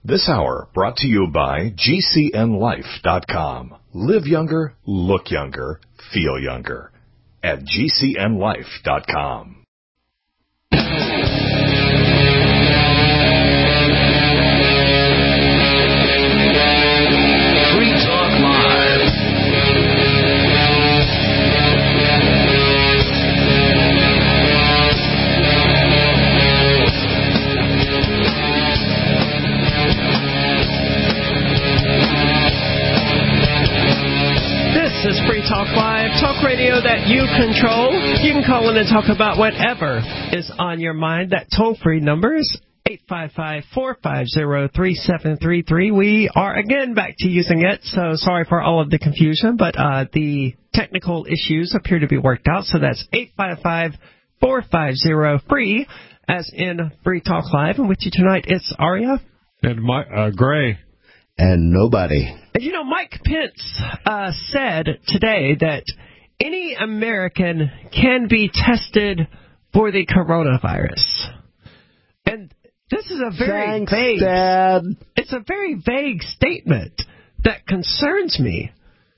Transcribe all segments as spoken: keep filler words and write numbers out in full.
This hour brought to you by G C N life dot com. Live younger, look younger, feel younger at G C N life dot com. This is Free Talk Live, talk radio that you control. You can call in and talk about whatever is on your mind. That toll-free number is eight five five, four five zero, three seven three three. We are, again, back to using it, so sorry for all of the confusion, but uh, the technical issues appear to be worked out, so that's eight five five, four five zero, free, as in Free Talk Live. And with you tonight, it's Aria. And my, uh, Gray. And nobody. And you know, Mike Pence uh, said today that any American can be tested for the coronavirus. And this is a very Thanks, vague... Dad. It's a very vague statement that concerns me.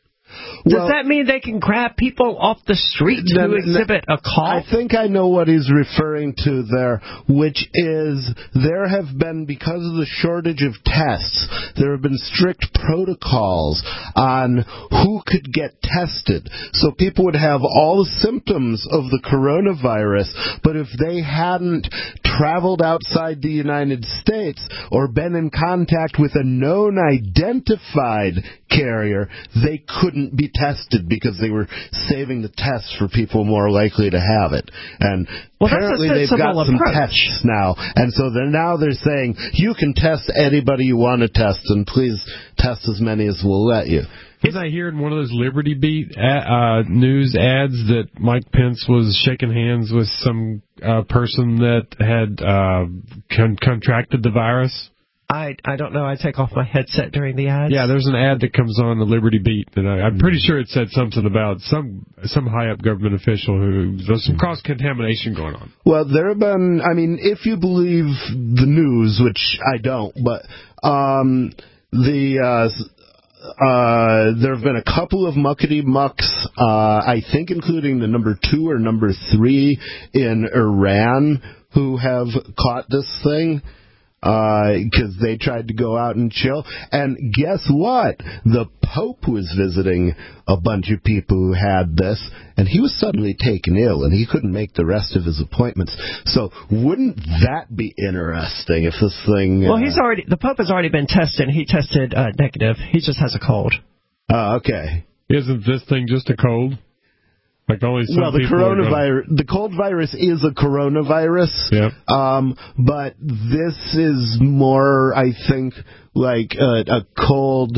Does well, that mean they can grab people off the street no, to exhibit no, a cough? I think I know what he's referring to there, which is there have been, because of the shortage of tests, there have been strict protocols on who could get tested. So people would have all the symptoms of the coronavirus, but if they hadn't traveled outside the United States or been in contact with a known identified carrier, they couldn't be tested because they were saving the tests for people more likely to have it. And well, apparently they've got some approach. tests now. And so they're now they're saying, you can test anybody you want to test, and please test as many as we'll let you. Was I hearing one of those Liberty Beat uh, news ads that Mike Pence was shaking hands with some uh, person that had uh, con- contracted the virus? I I don't know. I take off my headset during the ads. Yeah, there's an ad that comes on the Liberty Beat, and I, I'm pretty sure it said something about some some high-up government official who there's some cross-contamination going on. Well, there have been, I mean, if you believe the news, which I don't, but um, the... Uh, Uh, there have been a couple of muckety-mucks, uh, I think including the number two or number three in Iran, who have caught this thing, because uh, they tried to go out and chill. And guess what? The Pope was visiting a bunch of people who had this, and he was suddenly taken ill, and he couldn't make the rest of his appointments. So wouldn't that be interesting if this thing... Well, uh, he's already the Pope has already been tested. He tested uh, negative. He just has a cold. Oh, uh, okay. Isn't this thing just a cold? Like only some well, the coronavirus, gonna... the cold virus is a coronavirus. Yep. Um, but this is more, I think, like a, a cold,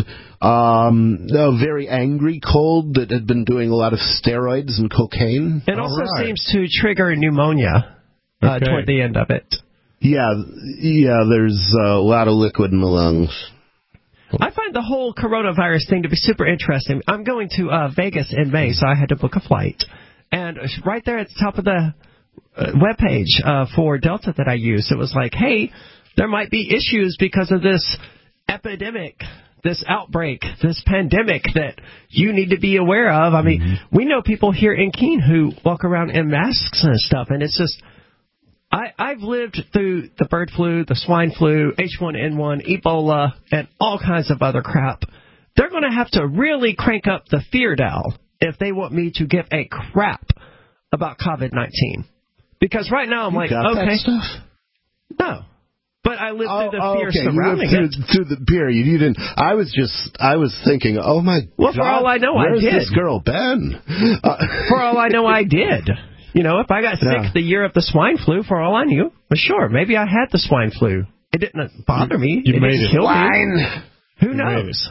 um, a very angry cold that had been doing a lot of steroids and cocaine. It also right. seems to trigger pneumonia uh, okay. toward the end of it. Yeah, yeah. There's a lot of liquid in the lungs. I find the whole coronavirus thing to be super interesting. I'm going to uh, Vegas in May, so I had to book a flight. And right there at the top of the uh, webpage uh, for Delta that I use, it was like, hey, there might be issues because of this epidemic, this outbreak, this pandemic that you need to be aware of. I mean, mm-hmm. we know people here in Keene who walk around in masks and stuff, and it's just... I, I've lived through the bird flu, the swine flu, H one N one, Ebola, and all kinds of other crap. They're going to have to really crank up the fear dial if they want me to give a crap about COVID nineteen. Because right now I'm you like, got okay. That stuff? No. But I lived oh, through the oh, fear okay. surrounding you lived through, it. Through the period. You didn't. I was just, I was thinking, oh my well, God. For all I know, I did. Where's this girl been? Uh, for all I know, I did. You know, if I got sick yeah. the year of the swine flu, for all I knew, well, sure, maybe I had the swine flu. It didn't bother me. You it made didn't it. kill Swine. me. Who You knows?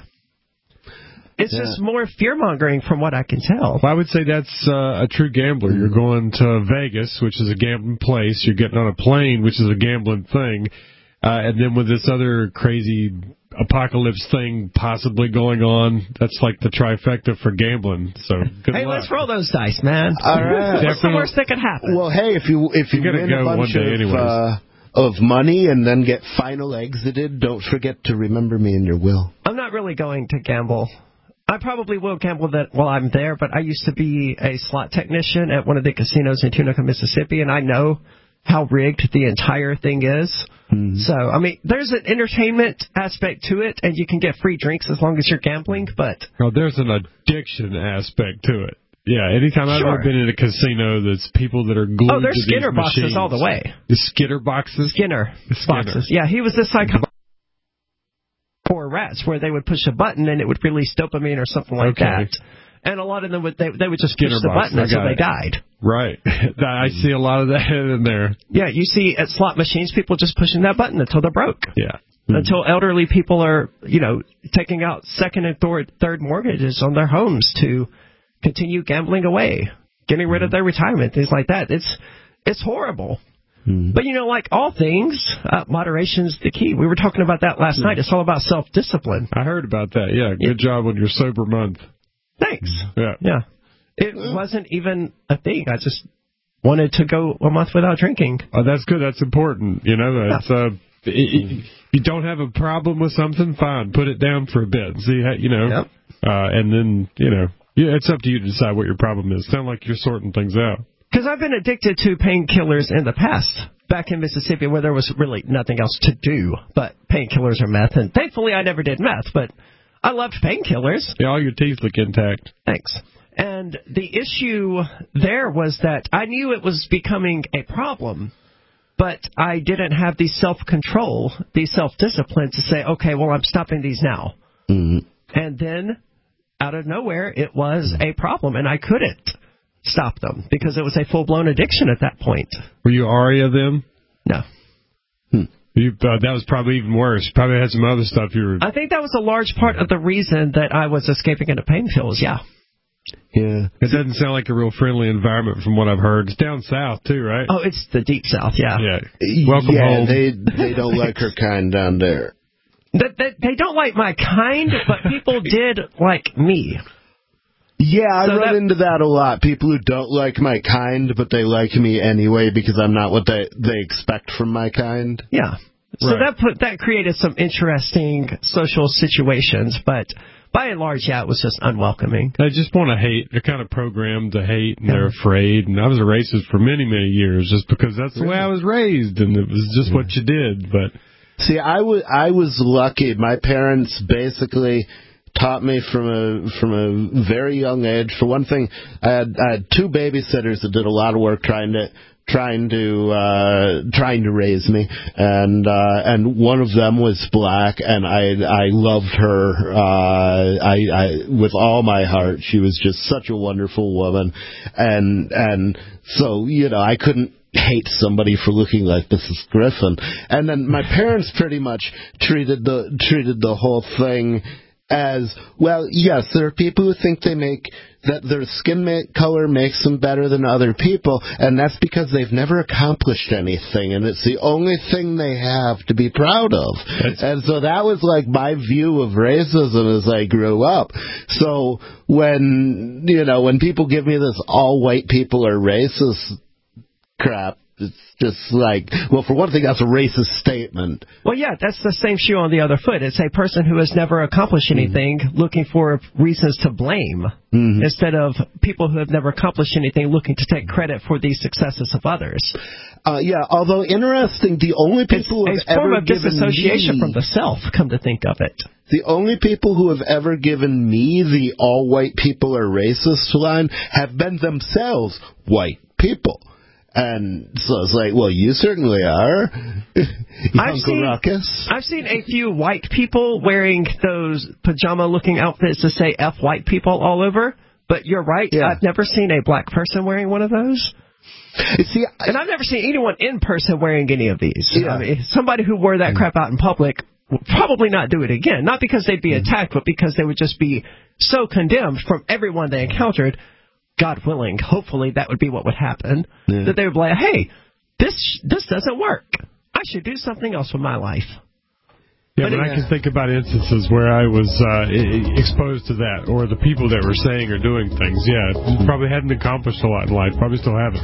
It. It's yeah. just more fear-mongering from what I can tell. Well, I would say that's uh, a true gambler. You're going to Vegas, which is a gambling place. You're getting on a plane, which is a gambling thing. Uh, and then with this other crazy apocalypse thing possibly going on, that's like the trifecta for gambling. So good hey, luck. let's roll those dice, man. All right. What's the worst that could happen? Well, hey, if you if you You're gonna win go a bunch one day of anyways. uh, of money and then get final exited, don't forget to remember me in your will. I'm not really going to gamble. I probably will gamble that while I'm there, but I used to be a slot technician at one of the casinos in Tunica, Mississippi, and I know how rigged the entire thing is. Mm-hmm. So, I mean, there's an entertainment aspect to it, and you can get free drinks as long as you're gambling, but... Well, there's an addiction aspect to it. Yeah, anytime I've sure. ever been in a casino, there's people that are glued oh, there's to Skinner these boxes machines. all the way. The Skinner boxes? Skinner, Skinner. boxes. Yeah, he was the psychologist for rats, where they would push a button and it would release dopamine or something like okay. that. And a lot of them would they, they would just Skinner push the box, button until they it. died. Right. I see a lot of that in there. Yeah, you see at slot machines people just pushing that button until they're broke. Yeah. Mm-hmm. Until elderly people are, you know, taking out second and third, third mortgages on their homes to continue gambling away, getting rid of their retirement, things like that. It's it's horrible. Mm-hmm. But, you know, like all things, uh, moderation's the key. We were talking about that last mm-hmm. night. It's all about self-discipline. I heard about that, yeah. Good it, job on your sober month. Thanks. Yeah. Yeah. It wasn't even a thing. I just wanted to go a month without drinking. Oh, that's good. That's important. You know, it's, yeah. uh, it, you don't have a problem with something, fine. Put it down for a bit. See how, you know, yep. uh, and then, you know, yeah, it's up to you to decide what your problem is. Sound like you're sorting things out. Because I've been addicted to painkillers in the past, back in Mississippi, where there was really nothing else to do but painkillers or meth. And thankfully, I never did meth, but I loved painkillers. Yeah, all your teeth look intact. Thanks. And the issue there was that I knew it was becoming a problem, but I didn't have the self-control, the self-discipline to say, okay, well, I'm stopping these now. Mm-hmm. And then, out of nowhere, it was a problem, and I couldn't stop them because it was a full-blown addiction at that point. Were you Aria then? No. Hmm. You, uh, that was probably even worse. Probably had some other stuff you were... I think that was a large part of the reason that I was escaping into pain pills, yeah. Yeah. It doesn't sound like a real friendly environment from what I've heard. It's down south, too, right? Oh, it's the deep south, yeah. Yeah. Welcome yeah, home. They, they don't like her kind down there. That, that, they don't like my kind, but people did like me. Yeah, I so run that, into that a lot. People who don't like my kind, but they like me anyway because I'm not what they, they expect from my kind. Yeah. So right. that put that created some interesting social situations, but by and large, yeah, it was just unwelcoming. They just want to hate. They're kind of programmed to hate, and yeah. they're afraid. And I was a racist for many, many years just because that's the way I was raised, and it was just yeah. what you did. But see, I was I was lucky. My parents basically taught me from a from a very young age. For one thing, I had, I had two babysitters that did a lot of work trying to trying to uh trying to raise me, and uh and one of them was black, and I I loved her uh I I with all my heart. She was just such a wonderful woman, and and so, you know, I couldn't hate somebody for looking like Missus Griffin. And then my parents pretty much treated the treated the whole thing as, well, yes, there are people who think they make, that their skin ma- color makes them better than other people, and that's because they've never accomplished anything, and it's the only thing they have to be proud of. That's... And so that was like my view of racism as I grew up. So when, you know, when people give me this all white people are racist crap, it's just like, well, for one thing, that's a racist statement. Well, yeah, that's the same shoe on the other foot. It's a person who has never accomplished anything mm-hmm. looking for reasons to blame mm-hmm. instead of people who have never accomplished anything looking to take credit for the successes of others. Uh, yeah, although interesting, the only people it's who have a form ever of given disassociation me, from the self, come to think of it. The only people who have ever given me the all white people are racist line have been themselves white people. And so it's like, well, you certainly are. I've seen, I've seen a few white people wearing those pajama-looking outfits to say F white people all over. But you're right, yeah. I've never seen a black person wearing one of those. See, I, and I've never seen anyone in person wearing any of these. Yeah. I mean, somebody who wore that crap out in public would probably not do it again. Not because they'd be attacked, but because they would just be so condemned from everyone they encountered. God willing, hopefully that would be what would happen, yeah. that they would be like, hey, this this doesn't work. I should do something else with my life. Yeah, but, but I can think about instances where I was uh, exposed to that, or the people that were saying or doing things. Yeah, probably hadn't accomplished a lot in life, probably still haven't.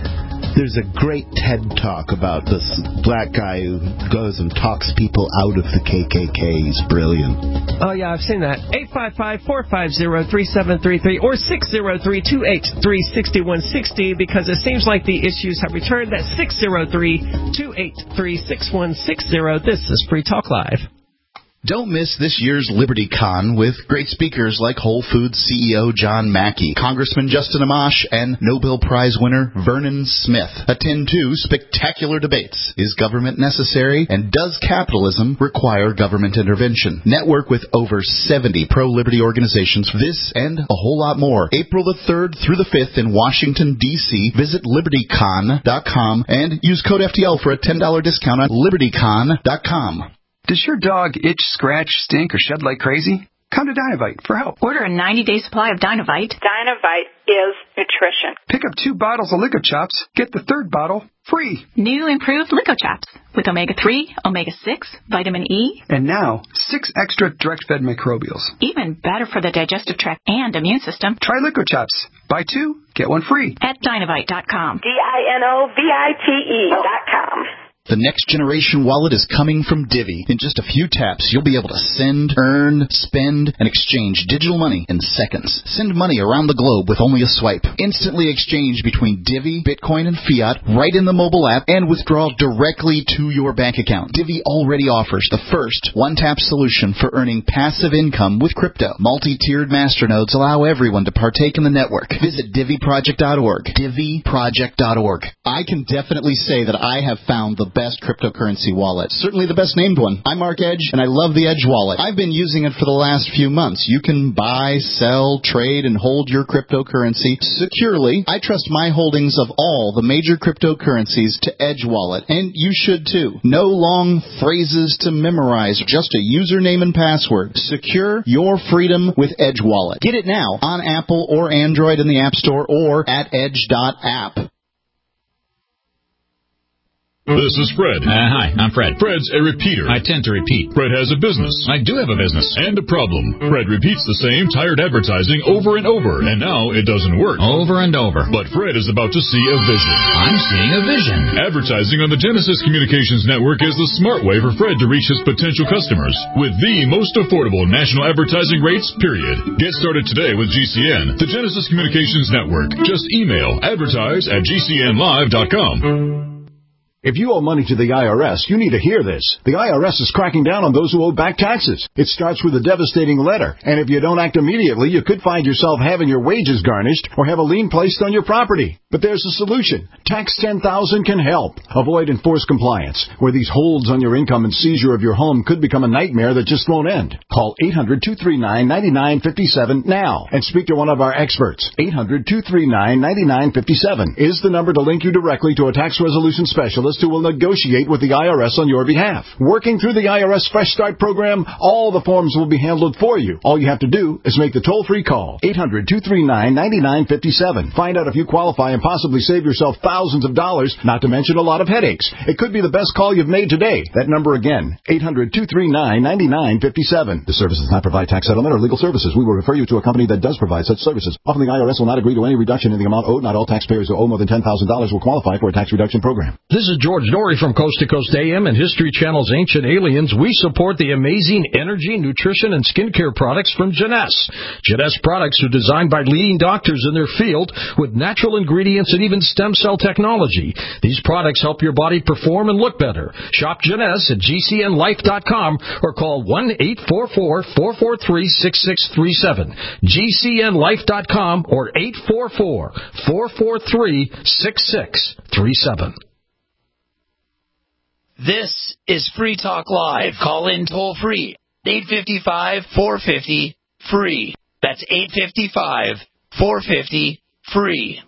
There's a great TED Talk about this black guy who goes and talks people out of the K K K. He's brilliant. Oh, yeah, I've seen that. eight five five, four five zero, three seven three three or six zero three, two eight three, six one six zero because it seems like the issues have returned. That's six zero three, two eight three, six one six zero. This is Free Talk Live. Don't miss this year's LibertyCon with great speakers like Whole Foods C E O John Mackey, Congressman Justin Amash, and Nobel Prize winner Vernon Smith. Attend two spectacular debates. Is government necessary? And does capitalism require government intervention? Network with over seventy pro-liberty organizations. This and a whole lot more. April the third through the fifth in Washington, D C Visit Liberty Con dot com and use code F T L for a ten dollars discount on Liberty Con dot com. Does your dog itch, scratch, stink, or shed like crazy? Come to Dynovite for help. Order a ninety-day supply of Dynovite. Dynovite is nutrition. Pick up two bottles of Lico Chops. Get the third bottle free. New improved Lico Chops with omega three, omega six, vitamin E. And now, six extra direct-fed microbials. Even better for the digestive tract and immune system. Try Lico Chops. Buy two, get one free. At Dynovite dot com. D I N O V I T E dot com. The next generation wallet is coming from Divvy. In just a few taps, you'll be able to send, earn, spend, and exchange digital money in seconds. Send money around the globe with only a swipe. Instantly exchange between Divvy, Bitcoin, and fiat right in the mobile app and withdraw directly to your bank account. Divvy already offers the first one-tap solution for earning passive income with crypto. Multi-tiered masternodes allow everyone to partake in the network. Visit Divvy Project dot org. Divvy Project dot org. I can definitely say that I have found the best cryptocurrency wallet. Certainly the best named one. I'm Mark Edge, and I love the Edge wallet. I've been using it for the last few months. You can buy, sell, trade, and hold your cryptocurrency securely. I trust my holdings of all the major cryptocurrencies to Edge Wallet, and you should too. No long phrases to memorize, just a username and password. Secure your freedom with Edge Wallet. Get it now on Apple or Android in the App Store or at edge dot app. This is Fred. Uh, hi, I'm Fred. Fred's a repeater. I tend to repeat. Fred has a business. I do have a business. And a problem. Fred repeats the same tired advertising over and over, and now it doesn't work. Over and over. But Fred is about to see a vision. I'm seeing a vision. Advertising on the Genesis Communications Network is the smart way for Fred to reach his potential customers with the most affordable national advertising rates, period. Get started today with G C N, the Genesis Communications Network. Just email advertise at G C N live dot com. If you owe money to the I R S, you need to hear this. The I R S is cracking down on those who owe back taxes. It starts with a devastating letter, and if you don't act immediately, you could find yourself having your wages garnished or have a lien placed on your property. But there's a solution. Tax ten thousand can help. Avoid enforced compliance, where these holds on your income and seizure of your home could become a nightmare that just won't end. Call eight hundred, two three nine, nine nine five seven now and speak to one of our experts. eight hundred, two three nine, nine nine five seven is the number to link you directly to a tax resolution specialist who will negotiate with the I R S on your behalf. Working through the I R S Fresh Start program, all the forms will be handled for you. All you have to do is make the toll-free call. eight hundred, two three nine, nine nine five seven. Find out if you qualify and possibly save yourself thousands of dollars, not to mention a lot of headaches. It could be the best call you've made today. That number again, eight hundred, two three nine, nine nine five seven. The service does not provide tax settlement or legal services. We will refer you to a company that does provide such services. Often the I R S will not agree to any reduction in the amount owed. Not all taxpayers who owe more than ten thousand dollars will qualify for a tax reduction program. This is George Norrie from Coast to Coast A M and History Channel's Ancient Aliens. We support the amazing energy, nutrition, and skincare products from Jeunesse. Jeunesse products are designed by leading doctors in their field with natural ingredients and even stem cell technology. These products help your body perform and look better. Shop Jeunesse at G C N life dot com or call one eight four four, four four three, six six three seven. G C N life dot com or eight four four, four four three, six six three seven. This is Free Talk Live. Call in toll free. eight five five, four five zero, free. That's eight five five, four five zero, free.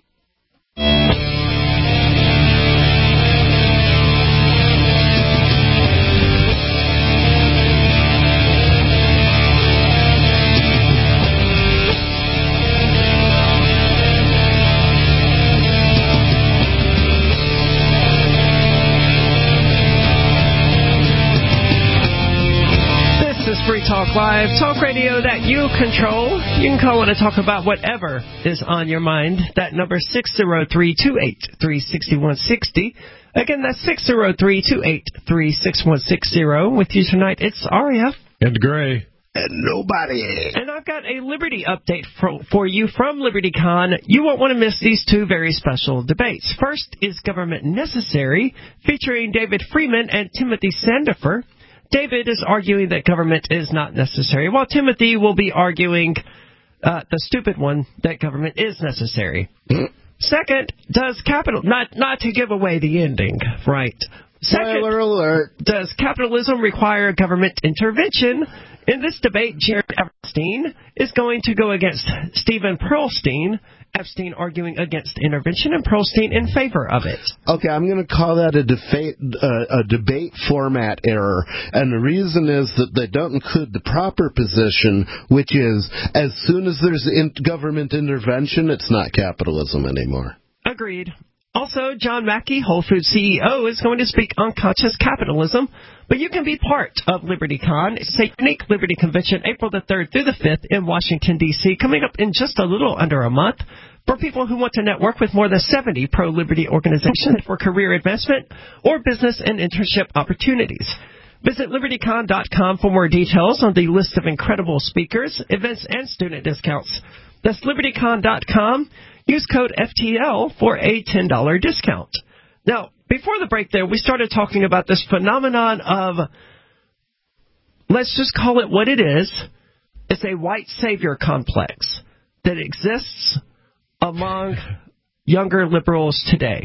Free Talk Live, talk radio that you control. You can call in and talk about whatever is on your mind. That number is six oh three, two eight three, six one six oh. Again, that's six oh three, two eight three, six one six oh. With you tonight, it's Aria. And Gray. And nobody. And I've got a Liberty update for, for you from LibertyCon. You won't want to miss these two very special debates. First is Government Necessary, featuring David Freeman and Timothy Sandifer. David is arguing that government is not necessary, while Timothy will be arguing uh, the stupid one, that government is necessary. Second, does capital... Not, not to give away the ending, right? Second, spoiler alert. Does capitalism require government intervention? In this debate, Jared Epstein is going to go against Stephen Pearlstein. Epstein arguing against intervention and Pearlstein in favor of it. Okay, I'm going to call that a debate, uh, a debate format error. And the reason is that they don't include the proper position, which is as soon as there's in- government intervention, it's not capitalism anymore. Agreed. Also, John Mackey, Whole Foods C E O, is going to speak on conscious capitalism, but you can be part of LibertyCon. It's a unique Liberty Convention, April the third through the fifth in Washington, D C, coming up in just a little under a month. For people who want to network with more than seventy pro-liberty organizations for career advancement or business and internship opportunities. Visit Liberty Con dot com for more details on the list of incredible speakers, events, and student discounts. That's Liberty Con dot com. Use code F T L for a ten dollars discount. Now, before the break there, we started talking about this phenomenon of, let's just call it what it is. It's a white savior complex that exists among younger liberals today.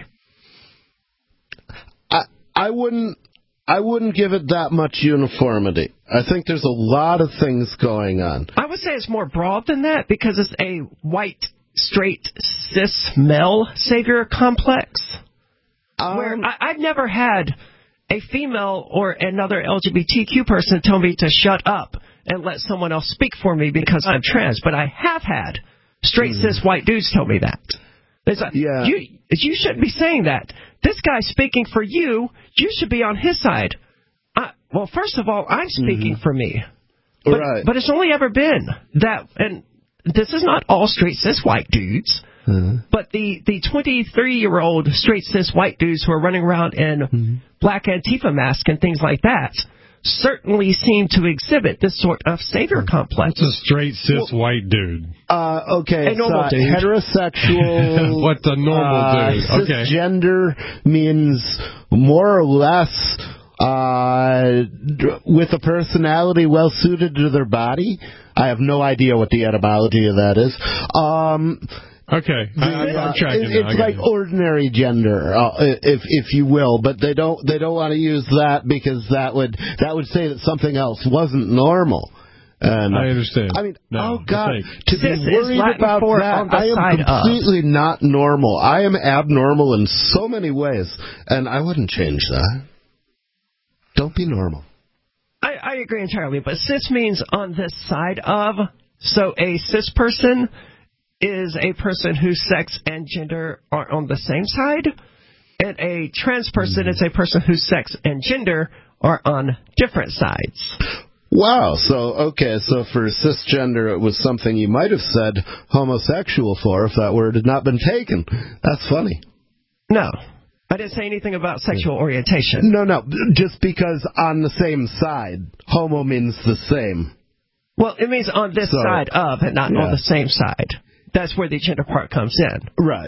I, I wouldn't... I wouldn't give it that much uniformity. I think there's a lot of things going on. I would say it's more broad than that because it's a white, straight, cis male savior complex. Um, where I, I've never had a female or another L G B T Q person tell me to shut up and let someone else speak for me because I'm trans. But I have had straight, mm. cis white dudes tell me that. It's like, yeah. you, you shouldn't be saying that. This guy's speaking for you. You should be on his side. Uh, well, first of all, I'm speaking mm-hmm. for me. But, right. but it's only ever been that, and this is not all straight cis white dudes, mm-hmm. but the, the twenty-three-year-old straight cis white dudes who are running around in mm-hmm. black Antifa masks and things like that certainly seem to exhibit this sort of savior complex. It's a straight cis well, white dude. Uh, okay, a normal so dude. Heterosexual. What's a normal uh, dude? Okay. Cisgender means more or less uh, with a personality well suited to their body. I have no idea what the etymology of that is. Um, Okay, the, I, I'm uh, tracking it, now. It's like you. ordinary gender, uh, if if you will, but they don't they don't want to use that because that would that would say that something else wasn't normal. And I understand. I mean, no, oh God, to this be worried about that, I am completely of. not normal. I am abnormal in so many ways, and I wouldn't change that. Don't be normal. I, I agree entirely, but cis means on this side of. So a cis person is a person whose sex and gender are on the same side, and a trans person is a person whose sex and gender are on different sides. Wow, so, okay, so for cisgender it was something you might have said homosexual for if that word had not been taken. That's funny. No, I didn't say anything about sexual orientation. No, no, just because on the same side, homo means the same. Well, it means on this so, side of and not yeah. on the same side. That's where the gender part comes in. Right.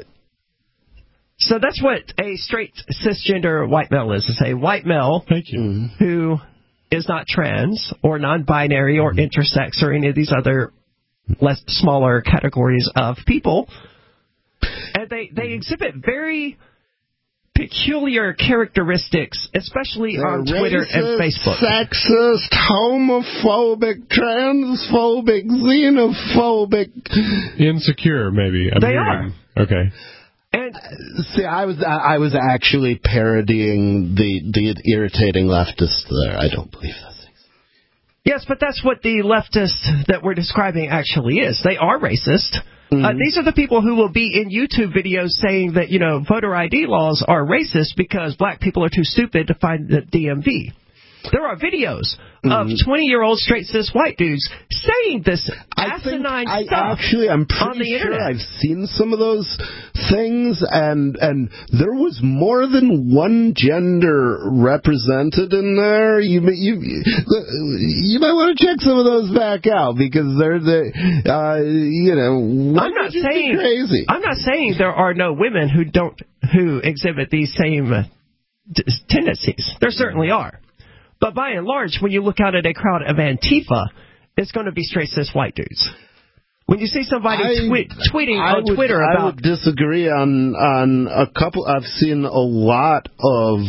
So that's what a straight cisgender white male is. It's a white male Thank you. Mm-hmm. who is not trans or non-binary or intersex or any of these other less smaller categories of people. And they, they exhibit very peculiar characteristics, especially They're on Twitter racist, and Facebook. Sexist, homophobic, transphobic, xenophobic. Insecure, maybe. I'm they hearing. are. Okay. And see, I was I was actually parodying the the irritating leftists there. I don't believe those things. Yes, but that's what the leftists that we're describing actually is. They are racist. Mm-hmm. Uh, these are the people who will be in YouTube videos saying that, you know, voter I D laws are racist because black people are too stupid to find the D M V. There are videos of twenty-year-old straight cis white dudes saying this asinine I stuff. Actually, I'm pretty on the sure internet. I've seen some of those things, and and there was more than one gender represented in there. You you you might want to check some of those back out because they're the uh, you know. I'm not saying crazy. I'm not saying there are no women who don't who exhibit these same uh, d- tendencies. There certainly are. But by and large, when you look out at a crowd of Antifa, it's going to be straight cis white dudes. When you see somebody I, twi- tweeting I on would, Twitter I about... would disagree on on a couple. I've seen a lot of...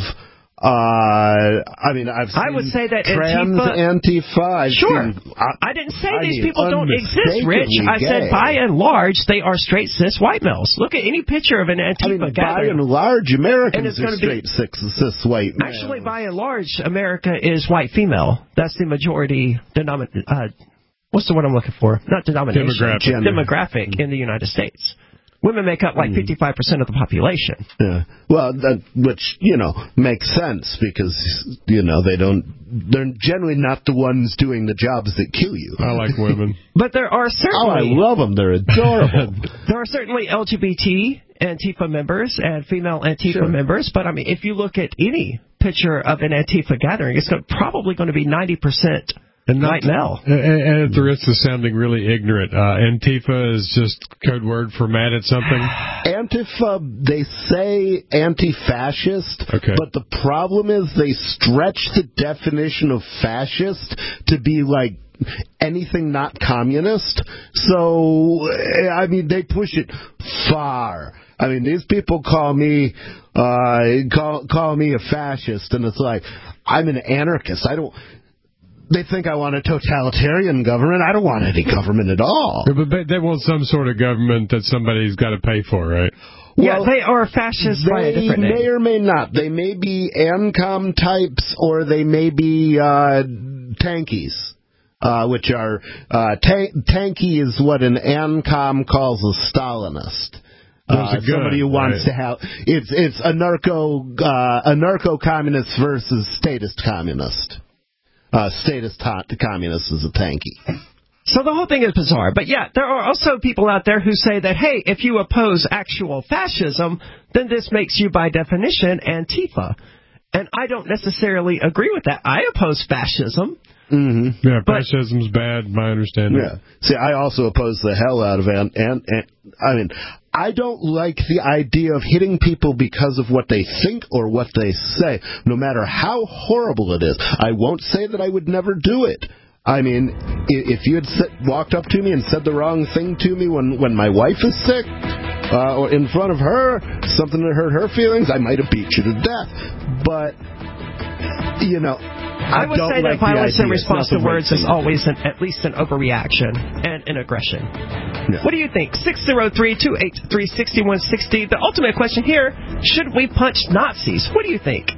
Uh, I mean, I've seen I would say that trans Antifa... Antifa. I've sure. Seen, I, I didn't say I these mean, people don't exist, Rich. I gay. said by and large, they are straight cis white males. Look at any picture of an Antifa I mean, by gathering. and large, Americans it's are gonna straight be, cis, cis white males. Actually, by and large, America is white female. That's the majority denomin- uh What's the word I'm looking for? Not denomination. Demographic. Demographic in the United States. Women make up like fifty-five percent of the population. Yeah. Well, that, which, you know, makes sense because, you know, they don't, they're generally not the ones doing the jobs that kill you. I like women. But there are certainly... Oh, I love them. They're adorable. There are certainly L G B T Antifa members and female Antifa Sure. members, but I mean, if you look at any picture of an Antifa gathering, it's going, probably going to be ninety percent And not, white male. And, and at the risk of sounding really ignorant, uh, Antifa is just code word for mad at something? Antifa, they say anti-fascist, okay. but the problem is they stretch the definition of fascist to be like anything not communist. So, I mean, they push it far. I mean, these people call me, uh, call, call me a fascist, and it's like, I'm an anarchist. I don't... They think I want a totalitarian government. I don't want any government at all. Yeah, but they want some sort of government that somebody's got to pay for, right? Yeah, Well, they are fascists by a They different may name. or may not. They may be ANCOM types, or they may be uh, tankies, uh, which are uh, ta- tanky is what an ANCOM calls a Stalinist. Uh, Those are good, somebody who wants right? to have it's it's a narco uh, a narco communist versus statist communist. Uh, statist ta- communist is a tanky. So the whole thing is bizarre. But yeah, there are also people out there who say that, hey, if you oppose actual fascism, then this makes you, by definition, Antifa. And I don't necessarily agree with that. I oppose fascism. Mm-hmm. Yeah, But- fascism's bad, my understanding. Yeah. See, I also oppose the hell out of and and I mean, I don't like the idea of hitting people because of what they think or what they say, no matter how horrible it is. I won't say that I would never do it. I mean, i- if you had sit, walked up to me and said the wrong thing to me when, when my wife is sick, uh, or in front of her, something that hurt her feelings, I might have beat you to death. But, you know, I, I would don't say like that violence the in idea. It's response not to the right words is thing to do. always an, at least an overreaction and an aggression. Yeah. What do you think? six oh three, two eight three, six one six oh. The ultimate question here, should we punch Nazis? What do you think?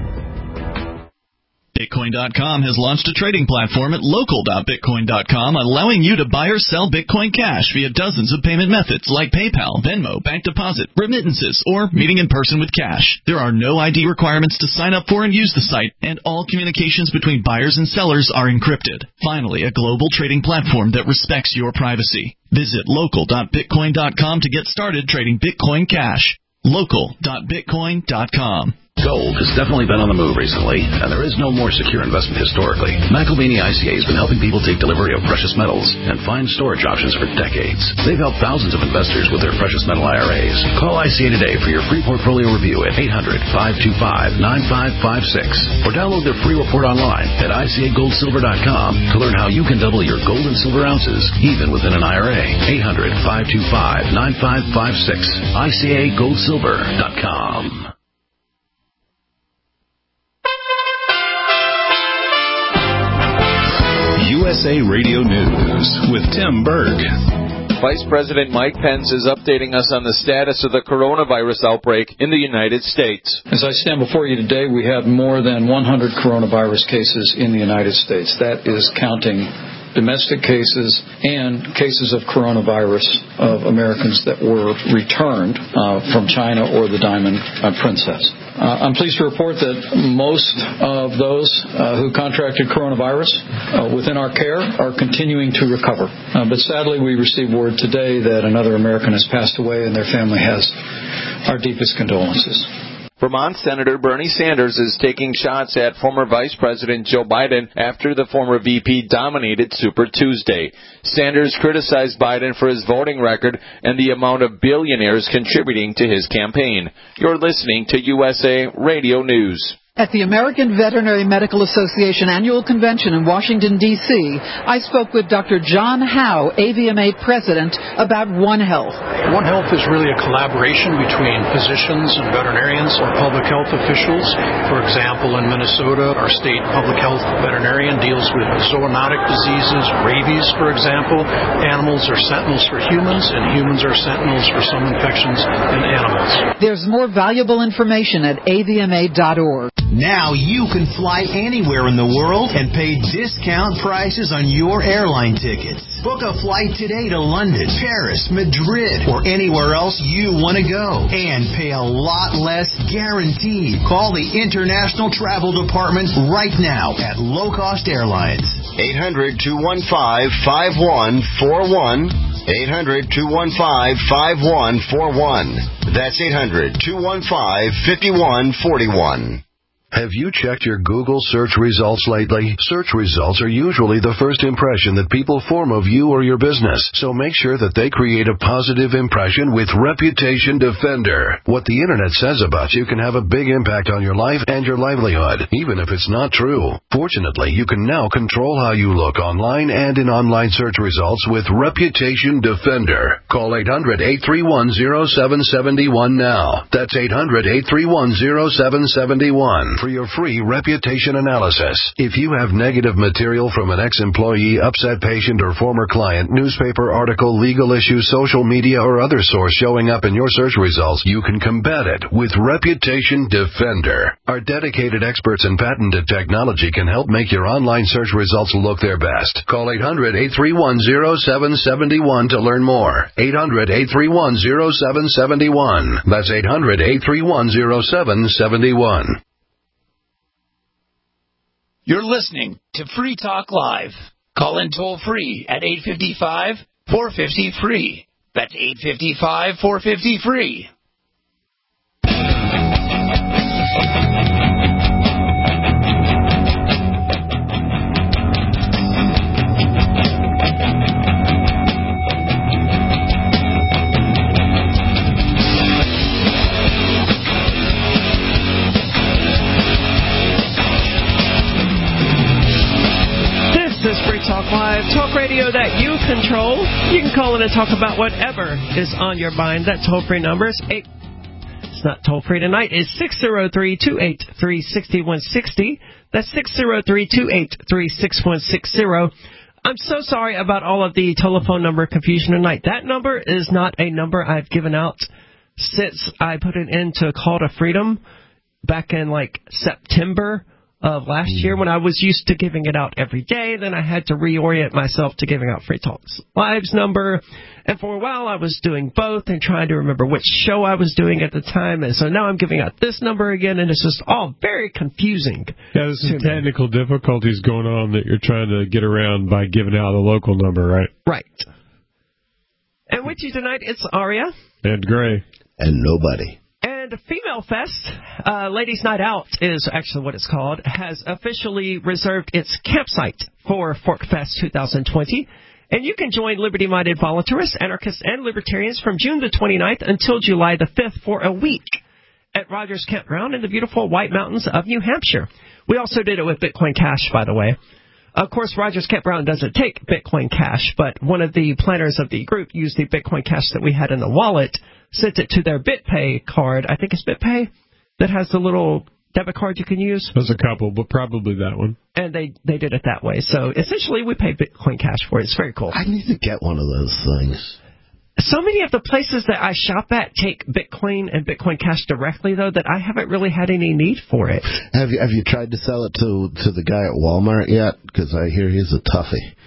Bitcoin dot com has launched a trading platform at local dot bitcoin dot com, allowing you to buy or sell Bitcoin Cash via dozens of payment methods like PayPal, Venmo, bank deposit, remittances, or meeting in person with cash. There are no I D requirements to sign up for and use the site, and all communications between buyers and sellers are encrypted. Finally, a global trading platform that respects your privacy. Visit local dot bitcoin dot com to get started trading Bitcoin Cash. local dot bitcoin dot com. Gold has definitely been on the move recently, and there is no more secure investment historically. McElvaney I C A has been helping people take delivery of precious metals and find storage options for decades. They've helped thousands of investors with their precious metal I R As. Call I C A today for your free portfolio review at eight hundred, five two five, nine five five six or download their free report online at I C A gold silver dot com to learn how you can double your gold and silver ounces even within an I R A. eight hundred, five two five, nine five five six. I C A gold silver dot com. U S A Radio News with Tim Berg. Vice President Mike Pence is updating us on the status of the coronavirus outbreak in the United States. As I stand before you today, we have more than one hundred coronavirus cases in the United States. That is counting domestic cases and cases of coronavirus of Americans that were returned uh, from China or the Diamond uh, Princess. Uh, I'm pleased to report that most of those uh, who contracted coronavirus uh, within our care are continuing to recover. Uh, but sadly, we received word today that another American has passed away, and their family has our deepest condolences. Vermont Senator Bernie Sanders is taking shots at former Vice President Joe Biden after the former V P dominated Super Tuesday. Sanders criticized Biden for his voting record and the amount of billionaires contributing to his campaign. You're listening to U S A Radio News. At the American Veterinary Medical Association Annual Convention in Washington, D C, I spoke with Doctor John Howe, A V M A President, about One Health. One Health is really a collaboration between physicians and veterinarians or public health officials. For example, in Minnesota, our state public health veterinarian deals with zoonotic diseases, rabies, for example. Animals are sentinels for humans, and humans are sentinels for some infections in animals. There's more valuable information at A V M A dot org. Now you can fly anywhere in the world and pay discount prices on your airline tickets. Book a flight today to London, Paris, Madrid, or anywhere else you want to go. And pay a lot less guaranteed. Call the International Travel Department right now at Low Cost Airlines. eight hundred, two one five, five one four one. eight hundred, two one five, five one four one. That's eight hundred, two one five, five one four one. Have you checked your Google search results lately? Search results are usually the first impression that people form of you or your business, so make sure that they create a positive impression with Reputation Defender. What the Internet says about you can have a big impact on your life and your livelihood, even if it's not true. Fortunately, you can now control how you look online and in online search results with Reputation Defender. Call eight hundred, eight three one, zero seven seven one now. That's eight hundred, eight three one, zero seven seven one. For your free reputation analysis. If you have negative material from an ex-employee, upset patient, or former client, newspaper article, legal issue, social media, or other source showing up in your search results, you can combat it with Reputation Defender. Our dedicated experts in patented technology can help make your online search results look their best. Call eight hundred, eight three one, zero seven seven one to learn more. eight hundred, eight three one, zero seven seven one. That's eight hundred, eight three one, zero seven seven one. You're listening to Free Talk Live. Call in toll free at eight five five, four five zero, free. That's eight five five, four five zero, free. Talk Live, talk radio that you control. You can call in and talk about whatever is on your mind. That toll-free number is eight. It's not toll-free tonight. It's six zero three, two eight three, six one six zero. That's six zero three, two eight three, six one six zero. I'm so sorry about all of the telephone number confusion tonight. That number is not a number I've given out since I put it into Call to Freedom back in like September of last year, when I was used to giving it out every day. Then I had to reorient myself to giving out Free Talk Live's number. And for a while, I was doing both and trying to remember which show I was doing at the time. And so now I'm giving out this number again, and it's just all very confusing. Yeah, there's some technical difficulties going on that you're trying to get around by giving out a local number, right? Right. And with you tonight, it's Aria. And Gray. And nobody. And Female Fest, uh, Ladies Night Out is actually what it's called, has officially reserved its campsite for Fork Fest twenty twenty. And you can join liberty-minded voluntarists, anarchists, and libertarians from June the twenty-ninth until July the fifth for a week at Rogers Campground in the beautiful White Mountains of New Hampshire. We also did it with Bitcoin Cash, by the way. Of course, Rogers Campground doesn't take Bitcoin Cash, but one of the planners of the group used the Bitcoin Cash that we had in the wallet, sent it to their BitPay card. I think it's BitPay that has the little debit card you can use. There's a couple, but probably that one. And they, they did it that way. So essentially, we paid Bitcoin Cash for it. It's very cool. I need to get one of those things. So many of the places that I shop at take Bitcoin and Bitcoin Cash directly, though, that I haven't really had any need for it. Have you have you tried to sell it to to the guy at Walmart yet? Because I hear he's a toughie.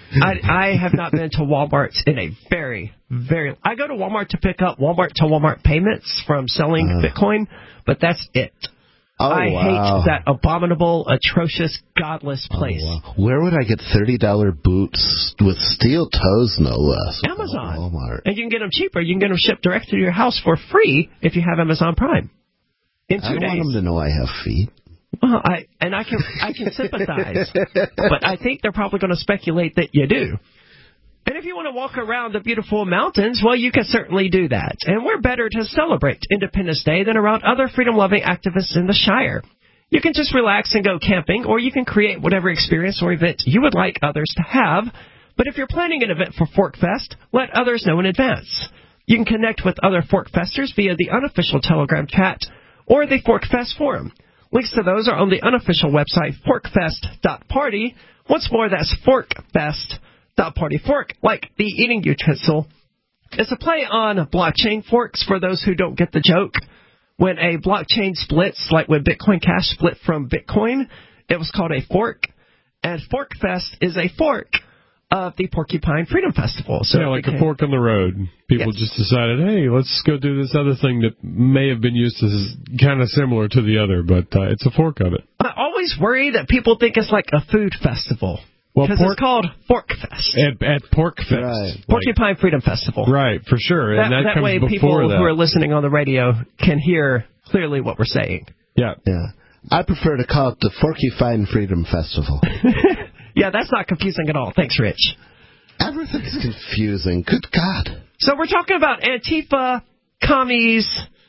I, I have not been to Walmart in a very, very... I go to Walmart to pick up Walmart to Walmart payments from selling uh, Bitcoin, but that's it. Oh, I wow. hate that abominable, atrocious, godless place. Oh, wow. Where would I get thirty dollars boots with steel toes, no less? Amazon. Oh, Walmart. And you can get them cheaper. You can get them shipped direct to your house for free if you have Amazon Prime. In two I don't days. want them to know I have feet. Well, I and I can I can sympathize, but I think they're probably going to speculate that you do. And if you want to walk around the beautiful mountains, well, you can certainly do that. And we're better to celebrate Independence Day than around other freedom-loving activists in the Shire. You can just relax and go camping, or you can create whatever experience or event you would like others to have. But if you're planning an event for ForkFest, let others know in advance. You can connect with other ForkFesters via the unofficial Telegram chat or the ForkFest forum. Links to those are on the unofficial website, forkfest dot party. Once more, that's forkfest dot party. Fork, like the eating utensil, is a play on blockchain forks for those who don't get the joke. When a blockchain splits, like when Bitcoin Cash split from Bitcoin, it was called a fork. And ForkFest is a fork of the Porcupine Freedom Festival. So yeah, like a fork on the road. People yes. just decided, hey, let's go do this other thing that may have been used as kind of similar to the other, but uh, it's a fork of it. I always worry that people think it's like a food festival. Well, because pork, it's called ForkFest. At, at PorkFest. Right. Porcupine like, Freedom Festival. Right, for sure. That, and that, that comes way before people that. who are listening on the radio can hear clearly what we're saying. Yeah. Yeah. I prefer to call it the Porcupine Freedom Festival. Yeah, that's not confusing at all. Thanks, Rich. Everything's confusing. Good God. So we're talking about Antifa, commies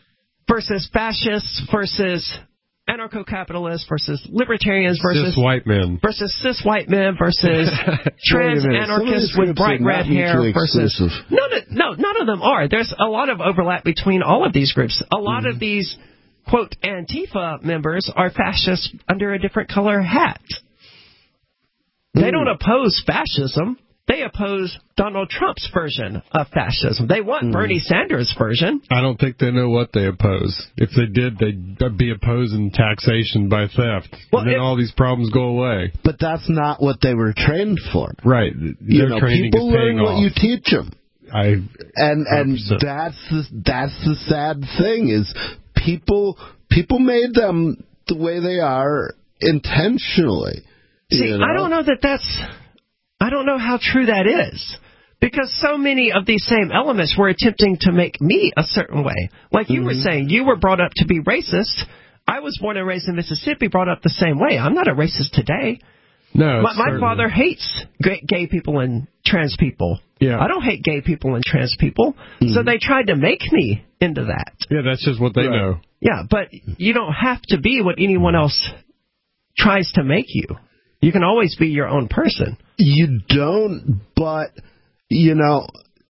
versus fascists versus anarcho-capitalists versus libertarians versus cis white men versus cis white men versus trans anarchists with bright red hair versus no, no, none of them are. There's a lot of overlap between all of these groups. A lot mm-hmm. of these quote Antifa members are fascists under a different color hat. They mm. don't oppose fascism. They oppose Donald Trump's version of fascism. They want mm. Bernie Sanders' version. I don't think they know what they oppose. If they did, they'd be opposing taxation by theft. Well, and then if, all these problems go away. But that's not what they were trained for. Right. You know, people learn what you teach them. I and and that's the, that's the sad thing is people people made them the way they are intentionally. See, you know? I don't know that that's... I don't know how true that is, because so many of these same elements were attempting to make me a certain way. Like you mm-hmm. were saying, you were brought up to be racist. I was born and raised in Mississippi, brought up the same way. I'm not a racist today. No, My, my father hates gay, gay people and trans people. Yeah. I don't hate gay people and trans people. Mm-hmm. So they tried to make me into that. Yeah, that's just what they right. know. Yeah, but you don't have to be what anyone else tries to make you. You can always be your own person. You don't, but, you know,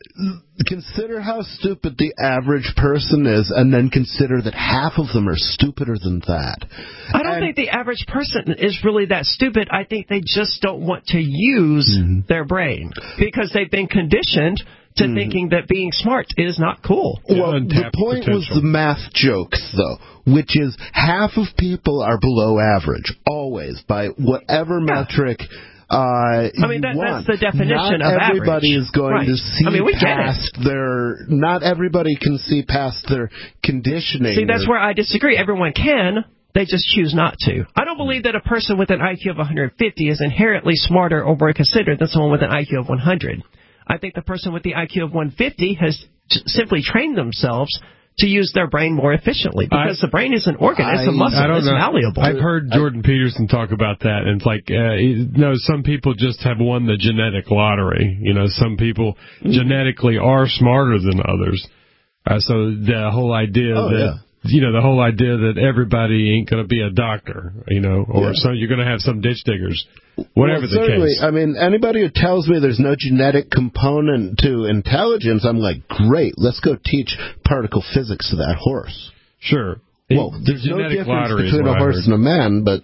consider how stupid the average person is, and then consider that half of them are stupider than that. I don't and, think the average person is really that stupid. I think they just don't want to use mm-hmm. their brain, because they've been conditioned to mm-hmm. thinking that being smart is not cool. Well, the point potential. was the math jokes, though, which is half of people are below average, always, by whatever yeah. metric uh, I mean, that, that's the definition not of everybody average. is going right. to see I mean, we past get it. their... Not everybody can see past their conditioning. See, that's where I disagree. Everyone can. They just choose not to. I don't believe that a person with an I Q of one hundred fifty is inherently smarter or more considerate than someone with an I Q of one hundred. I think the person with the I Q of one hundred fifty has simply trained themselves to use their brain more efficiently, because I, the brain is an organ, it's a muscle, I don't it's know. malleable. I've heard Jordan I, Peterson talk about that, and it's like, uh, you know, some people just have won the genetic lottery. You know, some people mm-hmm. genetically are smarter than others. Uh, so the whole idea oh, that... Yeah. You know, the whole idea that everybody ain't going to be a doctor, you know, or yeah. so you're going to have some ditch diggers, whatever well, the case. I mean, anybody who tells me there's no genetic component to intelligence, I'm like, great, let's go teach particle physics to that horse. Sure. Well, there's no difference between a horse and a man, but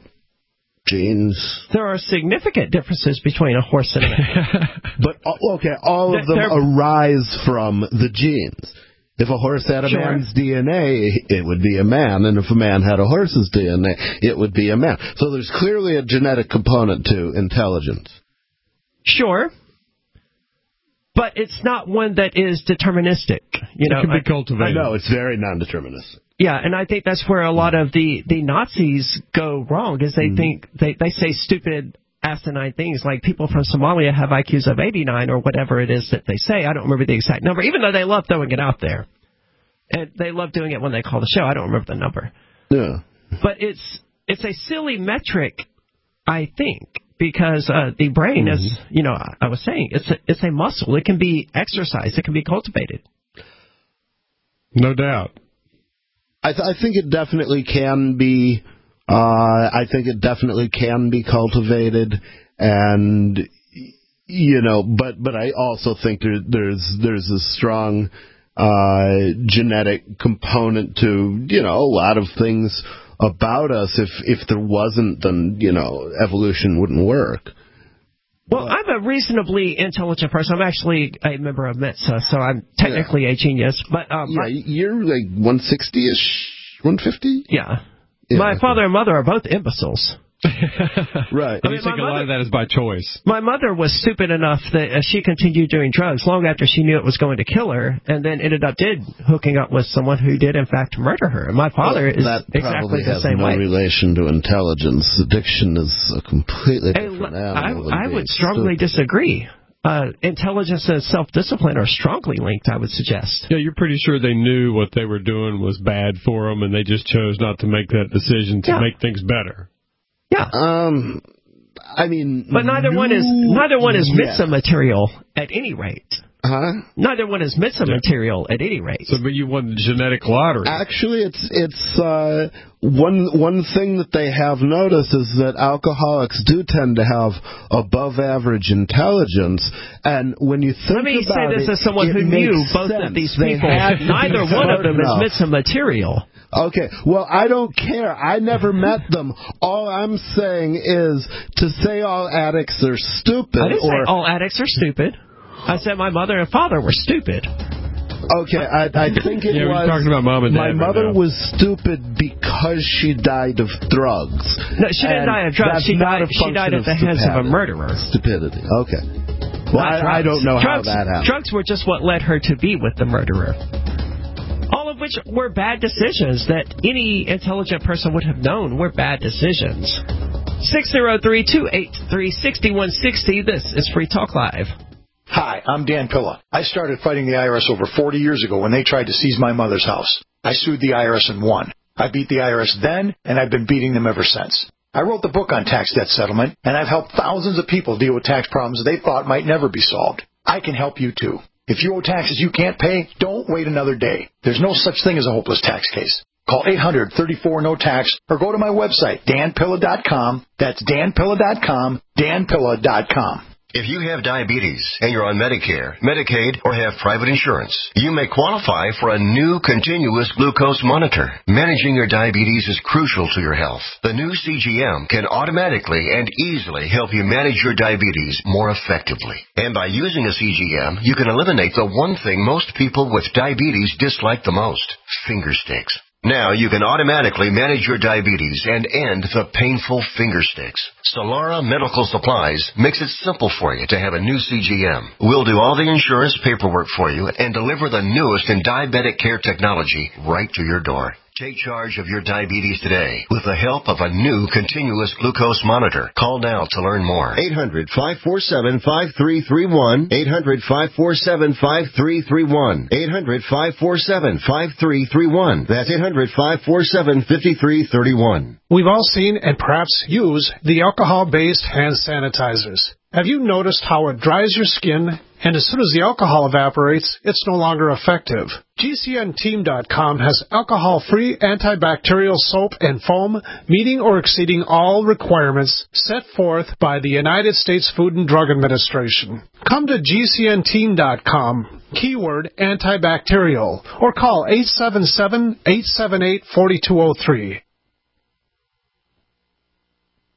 genes. There are significant differences between a horse and a man. But, okay, all of them arise from the genes. If a horse had a sure. man's D N A, it would be a man, and if a man had a horse's D N A, it would be a man. So there's clearly a genetic component to intelligence. Sure. But it's not one that is deterministic. You know, it can be cultivated. I know, it's very non-deterministic. Yeah, and I think that's where a lot of the, the Nazis go wrong, is they mm-hmm. think, they, they say stupid, asinine things, like people from Somalia have I Qs of eighty-nine or whatever it is that they say. I don't remember the exact number, even though they love throwing it out there. And they love doing it when they call the show. I don't remember the number. Yeah. But it's it's a silly metric, I think, because uh, the brain, mm-hmm. as you know, I was saying, it's a, it's a muscle. It can be exercised. It can be cultivated. No doubt. I, th- I think it definitely can be. Uh, I think it definitely can be cultivated, and you know, but but I also think there, there's there's a strong uh, genetic component to, you know, a lot of things about us. If if there wasn't, then, you know, evolution wouldn't work. Well, but I'm a reasonably intelligent person. I'm actually a member of Mensa, so I'm technically yeah. a genius. But um, yeah, I, you're like one sixty-ish, one fifty? Yeah. yeah. My father and mother are both imbeciles. Right. I mean, you think a lot of that is by choice. My mother was stupid enough that uh, she continued doing drugs long after she knew it was going to kill her, and then ended up did hooking up with someone who did, in fact, murder her. And my father well, is that exactly the has same no way. relation to intelligence. Addiction is a completely different I, animal. I, I would strongly stupid. disagree. Uh, intelligence and self-discipline are strongly linked, I would suggest. Yeah, you're pretty sure they knew what they were doing was bad for them, and they just chose not to make that decision to yeah. make things better. Yeah. Um, I mean, but neither no, one is neither one is yeah. Mensa material at any rate. Huh? Neither one is Mensa yeah. material at any rate. So, but you won the genetic lottery. Actually, it's it's uh, one one thing that they have noticed is that alcoholics do tend to have above average intelligence, and when you think let me about say this it, as someone who knew both sense. of these they people. Neither one of them enough. is Mensa material. Okay, well, I don't care. I never met them. All I'm saying is to say all addicts are stupid. I didn't or, say all addicts are stupid. I said my mother and father were stupid. Okay, I, I think it yeah, was. We're talking about mom and dad my right mother now. was stupid because she died of drugs. No, she didn't and die of drugs. She died. She died at the hands of a murderer. Stupidity. Okay. Well, I, I don't know drugs, how that happened. Drugs were just what led her to be with the murderer. All of which were bad decisions that any intelligent person would have known were bad decisions. six oh three, two eight three, six one six oh. This is Free Talk Live. Hi, I'm Dan Pilla. I started fighting the I R S over forty years ago when they tried to seize my mother's house. I sued the I R S and won. I beat the I R S then, and I've been beating them ever since. I wrote the book on tax debt settlement, and I've helped thousands of people deal with tax problems they thought might never be solved. I can help you, too. If you owe taxes you can't pay, don't wait another day. There's no such thing as a hopeless tax case. Call eight hundred, thirty-four, no tax or go to my website, dan pilla dot com. That's dan pilla dot com, dan pilla dot com. If you have diabetes and you're on Medicare, Medicaid, or have private insurance, you may qualify for a new continuous glucose monitor. Managing your diabetes is crucial to your health. The new C G M can automatically and easily help you manage your diabetes more effectively. And by using a C G M, you can eliminate the one thing most people with diabetes dislike the most, finger sticks. Now you can automatically manage your diabetes and end the painful finger sticks. Solara Medical Supplies makes it simple for you to have a new C G M. We'll do all the insurance paperwork for you and deliver the newest in diabetic care technology right to your door. Take charge of your diabetes today with the help of a new continuous glucose monitor. Call now to learn more. eight hundred, five four seven, five three three one. eight hundred, five four seven, five three three one. eight hundred, five four seven, five three three one. That's eight hundred, five four seven, five three three one. We've all seen and perhaps use the alcohol-based hand sanitizers. Have you noticed how it dries your skin, and as soon as the alcohol evaporates, it's no longer effective? G C N team dot com has alcohol-free antibacterial soap and foam, meeting or exceeding all requirements set forth by the United States Food and Drug Administration. Come to G C N team dot com, keyword antibacterial, or call eight seven seven, eight seven eight, four two zero three.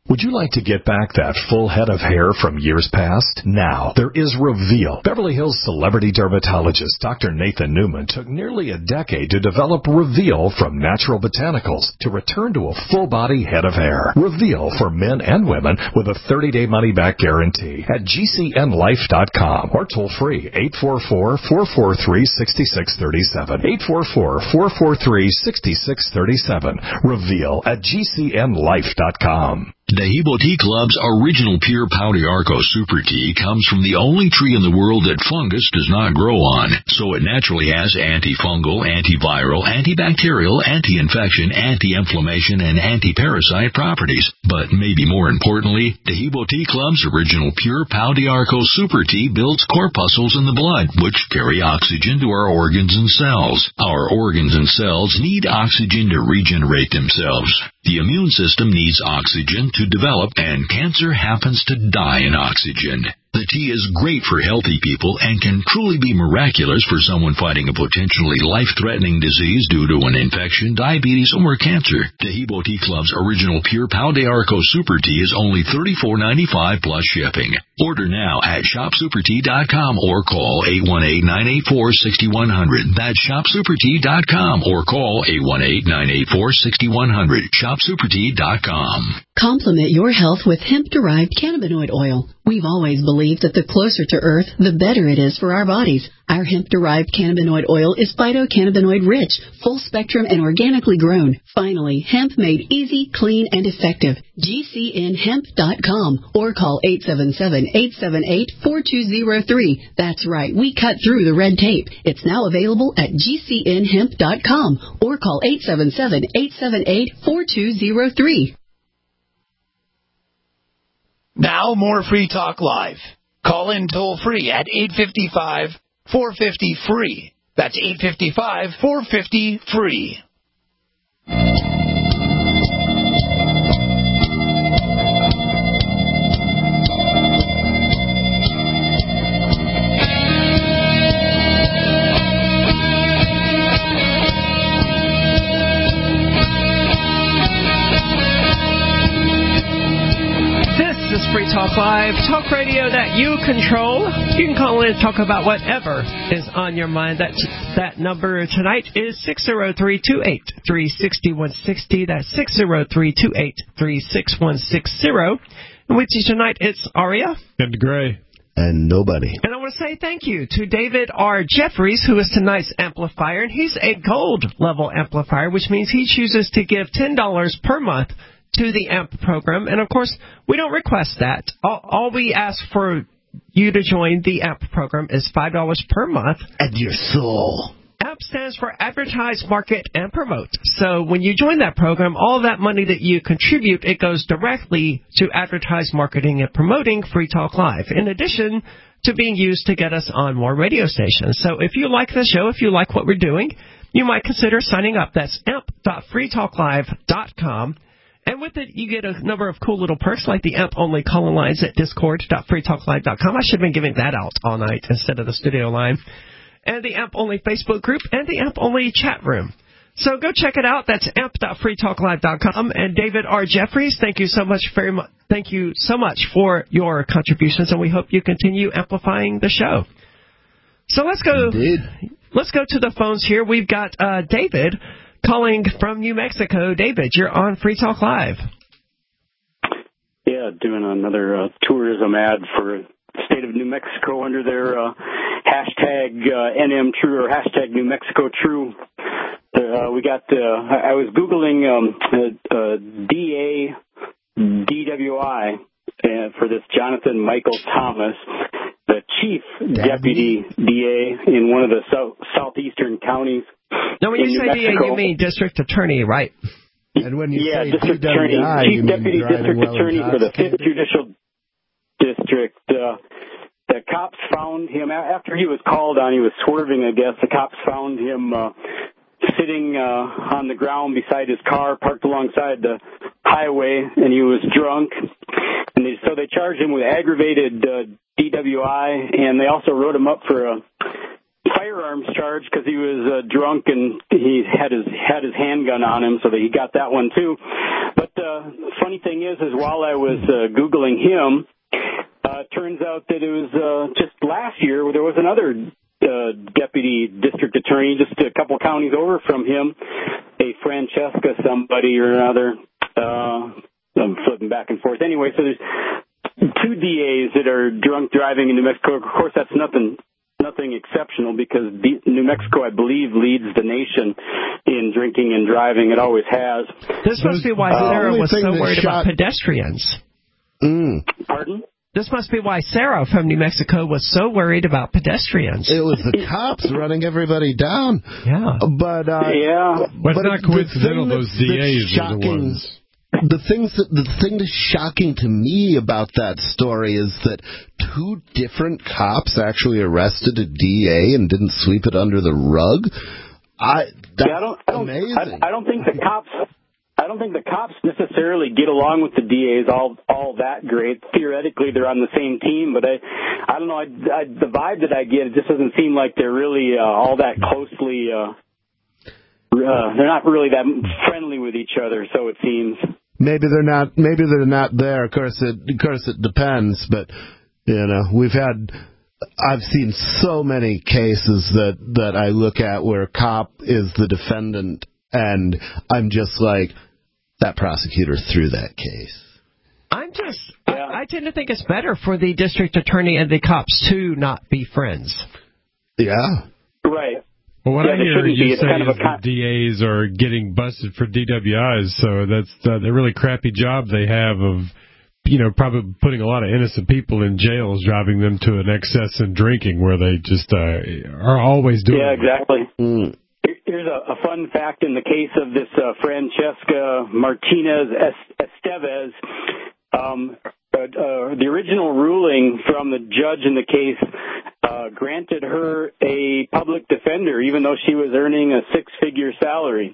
Would you like to get back that full head of hair from years past? Now, there is Reveal. Beverly Hills celebrity dermatologist Doctor Nathan Newman took nearly a decade to develop Reveal from natural botanicals to return to a full-body head of hair. Reveal for men and women with a thirty-day money-back guarantee at G C N life dot com or toll-free eight four four, four four three, six six three seven. eight four four, four four three, six six three seven. Reveal at G C N life dot com. Dehibo Tea Club's original pure Pau d'Arco Super Tea comes from the only tree in the world that fungus does not grow on, so it naturally has antifungal, antiviral, antibacterial, anti-infection, anti-inflammation, and anti-parasite properties. But maybe more importantly, Dehibo Tea Club's original pure Pau d'Arco Super Tea builds corpuscles in the blood, which carry oxygen to our organs and cells. Our organs and cells need oxygen to regenerate themselves. The immune system needs oxygen to develop, and cancer happens to die in oxygen. The tea is great for healthy people and can truly be miraculous for someone fighting a potentially life-threatening disease due to an infection, diabetes, or cancer. Dehibo Tea Club's original pure Pau d'Arco Super Tea is only thirty-four ninety-five plus shipping. Order now at shop super tea dot com or call eight one eight, nine eight four, six one zero zero. That's shop super tea dot com or call eight one eight, nine eight four, six one zero zero. shop super tea dot com. Complement your health with hemp-derived cannabinoid oil. We've always believed that the closer to Earth, the better it is for our bodies. Our hemp-derived cannabinoid oil is phytocannabinoid rich, full spectrum, and organically grown. Finally, hemp made easy, clean, and effective. G C N hemp dot com or call eight seven seven, eight seven eight, four two zero three. That's right, we cut through the red tape. It's now available at G C N hemp dot com or call eight seven seven, eight seven eight, four two zero three. Now more Free Talk Live. Call in toll free at eight five five, four five zero, free. That's eight five five, four five zero, free. Free Talk Live, talk radio that you control. You can call in and talk about whatever is on your mind. That that number tonight is six zero three, two eight three, six one six zero. That's six zero three, two eight three, six one six zero. And with you tonight, it's Aria. And Gray. And nobody. And I want to say thank you to David R. Jeffries, who is tonight's amplifier. And he's a gold level amplifier, which means he chooses to give ten dollars per month to the A M P program. And, of course, we don't request that. All, all we ask for you to join the A M P program is five dollars per month. And your soul. A M P stands for Advertise, Market, and Promote. So when you join that program, all that money that you contribute, it goes directly to advertise, marketing, and promoting Free Talk Live, in addition to being used to get us on more radio stations. So if you like the show, if you like what we're doing, you might consider signing up. That's amp dot free talk live dot com. And with it, you get a number of cool little perks like the A M P-only call lines at discord dot free talk live dot com. I should have been giving that out all night instead of the studio line. And the A M P-only Facebook group and the A M P-only chat room. So go check it out. That's amp dot free talk live dot com. And David R. Jeffries, thank you so much very much. Thank you so much for your contributions, and we hope you continue amplifying the show. So let's go. Indeed. Let's go to the phones here. We've got uh, David calling from New Mexico. David, you're on Free Talk Live. Yeah, doing another uh, tourism ad for the state of New Mexico under their uh, hashtag uh, N M True or hashtag New Mexico True. Uh, we got. Uh, I was googling um, uh, uh, D A D W I uh, for this Jonathan Michael Thomas, the chief deputy D A in one of the south, southeastern counties. Now, when you say D A, you mean district attorney, right? And when you yeah, say district D W I, attorney, chief you deputy mean district well attorney for the fifth judicial district. Uh, the cops found him after he was called on. He was swerving, I guess. The cops found him uh, sitting uh, on the ground beside his car, parked alongside the highway, and he was drunk. And they, so they charged him with aggravated uh, D W I, and they also wrote him up for a firearm firearms charge because he was uh, drunk and he had his had his handgun on him, so that he got that one too. But uh, funny thing is, is while I was uh, Googling him, uh, turns out that it was uh, just last year where there was another uh, deputy district attorney just a couple counties over from him, a Francesca somebody or another. Uh, I'm flipping back and forth. Anyway, so there's two D As that are drunk driving in New Mexico. Of course, that's nothing nothing exceptional because New Mexico, I believe, leads the nation in drinking and driving. It always has. This must be why Uh, Sarah was so worried shot- about pedestrians. Mm. Pardon? This must be why Sarah from New Mexico was so worried about pedestrians. It was the cops running everybody down. Yeah. But, uh, yeah. But it's not the coincidental thing those that's- D that's As are the shocking- ones. The things that the thing that's shocking to me about that story is that two different cops actually arrested a D A and didn't sweep it under the rug. I that's yeah, I don't, I don't, amazing. I, I don't think the cops. I don't think the cops necessarily get along with the D As all all that great. Theoretically, they're on the same team, but I, I don't know. I, I, the vibe that I get, it just doesn't seem like they're really uh, all that closely. Uh, uh, they're not really that friendly with each other, so it seems. Maybe they're not. Maybe they're not there. Of course, it of course it depends. But you know, we've had. I've seen so many cases that that I look at where a cop is the defendant, and I'm just like, that prosecutor threw that case. I'm just. I, I tend to think it's better for the district attorney and the cops to not be friends. Yeah. Right. Well, what Yeah, I they hear shouldn't be. you It's say kind of is a con- the D As are getting busted for D W Is, so that's uh, the really crappy job they have of, you know, probably putting a lot of innocent people in jails, driving them to an excess in drinking where they just uh, are always doing Yeah, it. exactly. Mm. Here's a, a fun fact in the case of this uh, Francesca Martinez Estevez. Um, uh, uh, the original ruling from the judge in the case uh, granted her a public defender, even though she was earning a six-figure salary.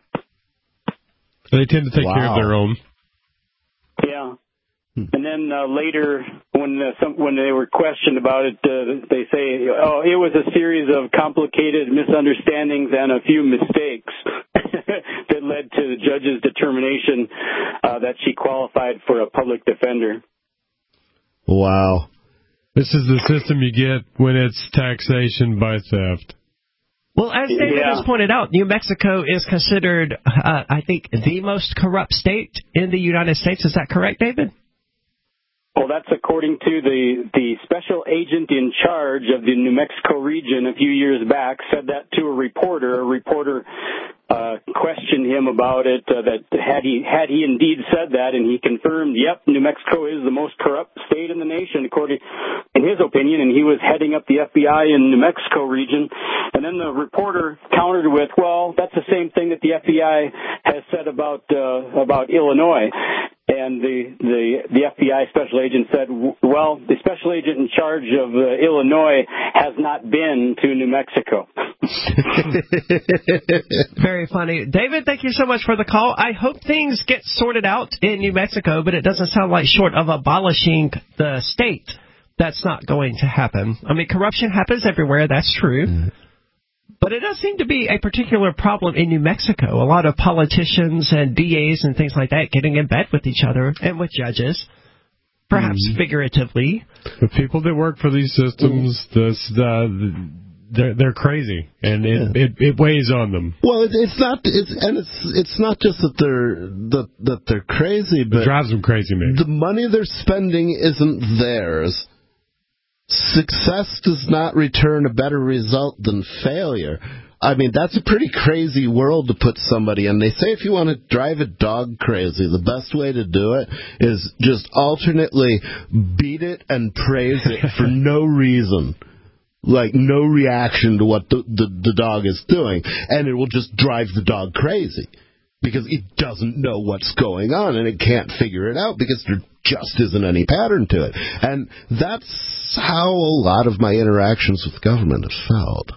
They tend to take Wow. care of their own. Yeah. And then uh, later, when uh, some, when they were questioned about it, uh, they say, "Oh, it was a series of complicated misunderstandings and a few mistakes that led to the judge's determination uh, that she qualified for a public defender." Wow. This is the system you get when it's taxation by theft. Well, as David Yeah. has pointed out, New Mexico is considered, uh, I think, the most corrupt state in the United States. Is that correct, David? Well, that's according to the, the special agent in charge of the New Mexico region a few years back said that to a reporter. A reporter uh, questioned him about it, uh, that had he had he indeed said that, and he confirmed, yep, New Mexico is the most corrupt state in the nation, according in his opinion, and he was heading up the F B I in New Mexico region. And then the reporter countered with, well, that's the same thing that the F B I has said about uh, about Illinois. And the, the the F B I special agent said, well, the special agent in charge of uh, Illinois has not been to New Mexico. Very funny. David, thank you so much for the call. I hope things get sorted out in New Mexico, but it doesn't sound like short of abolishing the state, that's not going to happen. I mean, corruption happens everywhere, that's true. Mm. But it does seem to be a particular problem in New Mexico. A lot of politicians and D As and things like that getting in bed with each other and with judges, perhaps mm. figuratively. The people that work for these systems, this, uh, they're they're crazy, and it, yeah. it it weighs on them. Well, it, it's not, it's and it's it's not just that they're that that they're crazy, but it drives them crazy, man. The money they're spending isn't theirs. Success does not return a better result than failure. I mean, that's a pretty crazy world to put somebody in. They say if you want to drive a dog crazy, the best way to do it is just alternately beat it and praise it for no reason. Like, no reaction to what the, the, the dog is doing. And it will just drive the dog crazy. Because it doesn't know what's going on, and it can't figure it out because there just isn't any pattern to it. And that's how a lot of my interactions with government have felt.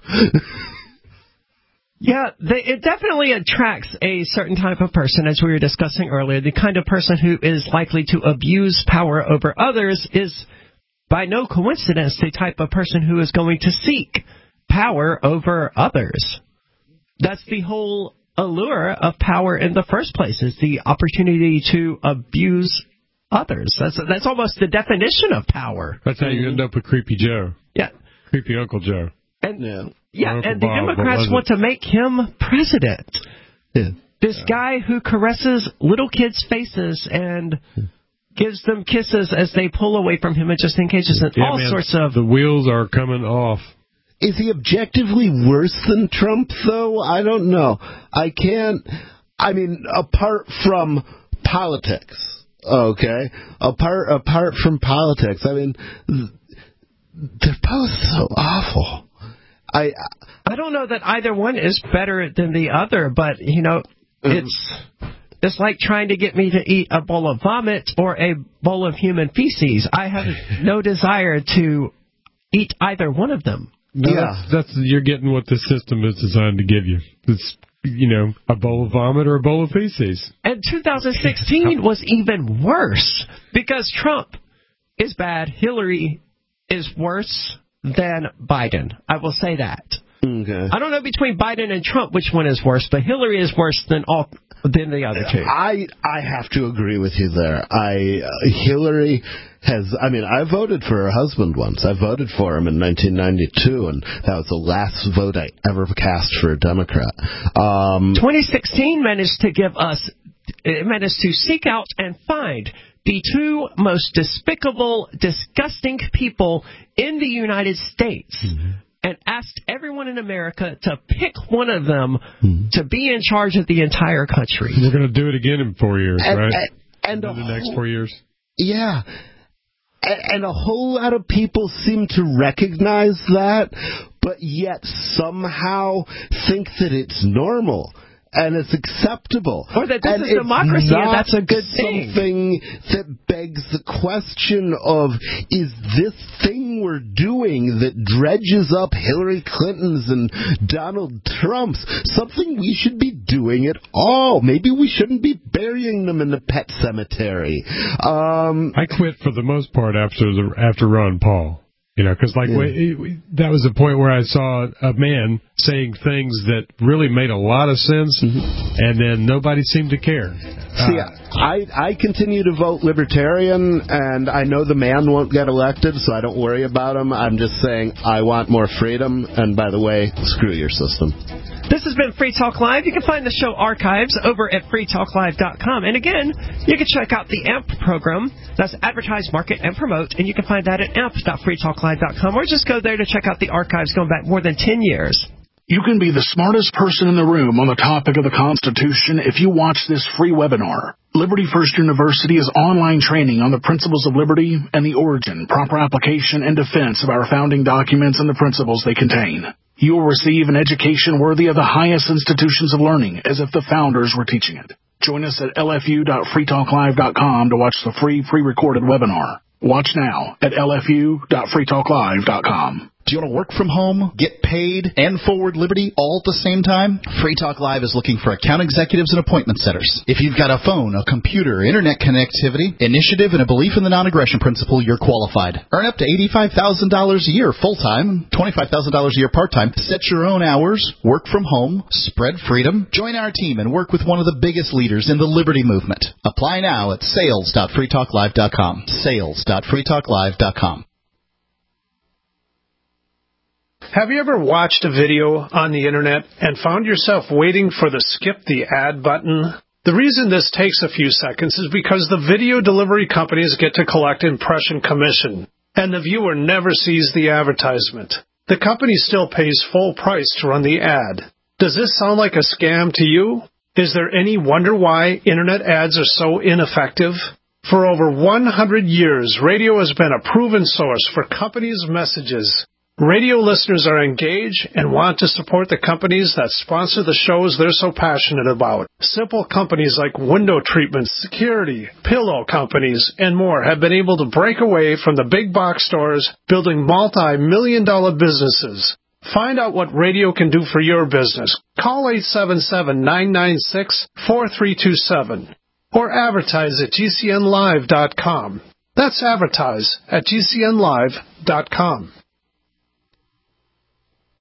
Yeah, they, it definitely attracts a certain type of person, as we were discussing earlier. The kind of person who is likely to abuse power over others is, by no coincidence, the type of person who is going to seek power over others. That's the whole allure of power in the first place, is the opportunity to abuse others. That's that's almost the definition of power. That's how you end up with Creepy Joe. Yeah. Creepy Uncle Joe. And yeah, yeah Uncle and the Bob, Democrats want to make him president. Yeah. This yeah. guy who caresses little kids' faces and gives them kisses as they pull away from him and just engages in yeah, all man, sorts of... The wheels are coming off. Is he objectively worse than Trump, though? I don't know. I can't... I mean, apart from politics, okay? Apart apart from politics, I mean, they're both so awful. I I don't know that either one is better than the other, but, you know, it's... It's like trying to get me to eat a bowl of vomit or a bowl of human feces. I have no desire to eat either one of them. No, yeah, that's, that's you're getting what the system is designed to give you. It's, you know, a bowl of vomit or a bowl of feces. And two thousand sixteen was even worse because Trump is bad. Hillary is worse than Biden. I will say that. Okay. I don't know between Biden and Trump which one is worse, but Hillary is worse than all than the other two. I I have to agree with you there. I uh, Hillary has. I mean, I voted for her husband once. I voted for him in nineteen ninety-two, and that was the last vote I ever cast for a Democrat. Um, twenty sixteen managed to give us, it managed to seek out and find the two most despicable, disgusting people in the United States. Mm-hmm. And asked everyone in America to pick one of them mm-hmm. to be in charge of the entire country. We're going to do it again in four years, and, right? And, and in the whole, next four years. Yeah. And, and a whole lot of people seem to recognize that, but yet somehow think that it's normal. And it's acceptable. Or that this and is democracy and that's a good thing. thing. Something that begs the question of, is this thing we're doing that dredges up Hillary Clinton's and Donald Trump's something we should be doing at all? Maybe we shouldn't be burying them in the pet cemetery. Um, I quit for the most part after the, after Ron Paul. You know, because like yeah. we, that was the point where I saw a man saying things that really made a lot of sense, mm-hmm. and then nobody seemed to care. See, uh, I I continue to vote Libertarian, and I know the man won't get elected, so I don't worry about him. I'm just saying I want more freedom, and by the way, screw your system. This has been Free Talk Live. You can find the show archives over at free talk live dot com. And again, you can check out the A M P program. That's Advertise, Market, and Promote. And you can find that at amp dot free talk live dot com. Or just go there to check out the archives going back more than ten years. You can be the smartest person in the room on the topic of the Constitution if you watch this free webinar. Liberty First University is online training on the principles of liberty and the origin, proper application, and defense of our founding documents and the principles they contain. You will receive an education worthy of the highest institutions of learning, as if the founders were teaching it. Join us at L F U dot free talk live dot com to watch the free pre-recorded webinar. Watch now at L F U dot free talk live dot com. Do you want to work from home, get paid, and forward Liberty all at the same time? Free Talk Live is looking for account executives and appointment setters. If you've got a phone, a computer, internet connectivity, initiative, and a belief in the non-aggression principle, you're qualified. Earn up to eighty-five thousand dollars a year full-time, twenty-five thousand dollars a year part-time. Set your own hours, work from home, spread freedom. Join our team and work with one of the biggest leaders in the Liberty movement. Apply now at sales dot free talk live dot com. sales dot free talk live dot com. Have you ever watched a video on the internet and found yourself waiting for the skip the ad button? The reason this takes a few seconds is because the video delivery companies get to collect impression commission, and the viewer never sees the advertisement. The company still pays full price to run the ad. Does this sound like a scam to you? Is there any wonder why internet ads are so ineffective? For over one hundred years, radio has been a proven source for companies' messages. Radio listeners are engaged and want to support the companies that sponsor the shows they're so passionate about. Simple companies like window treatments, security, pillow companies, and more have been able to break away from the big box stores, building multi-million dollar businesses. Find out what radio can do for your business. Call eight seven seven, nine nine six, four three two seven or advertise at G C N live dot com. That's advertise at G C N live dot com.